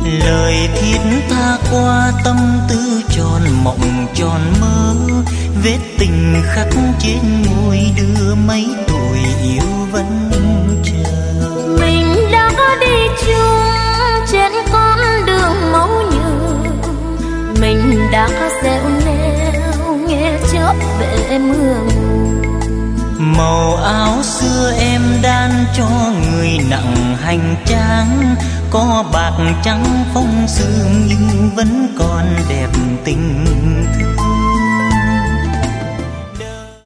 Lời thiết tha qua tâm tư tròn mộng tròn mơ, vết tình khắc trên môi đưa mấy tuổi yêu vẫn chờ. Mình đã đi chung trên con đường máu nhựa, mình đã dẻo neo nghe chớp về mưa ngủ. Màu áo xưa em đan cho người nặng hành trang, có bạc trắng phong sương nhưng vẫn còn đẹp tình thương.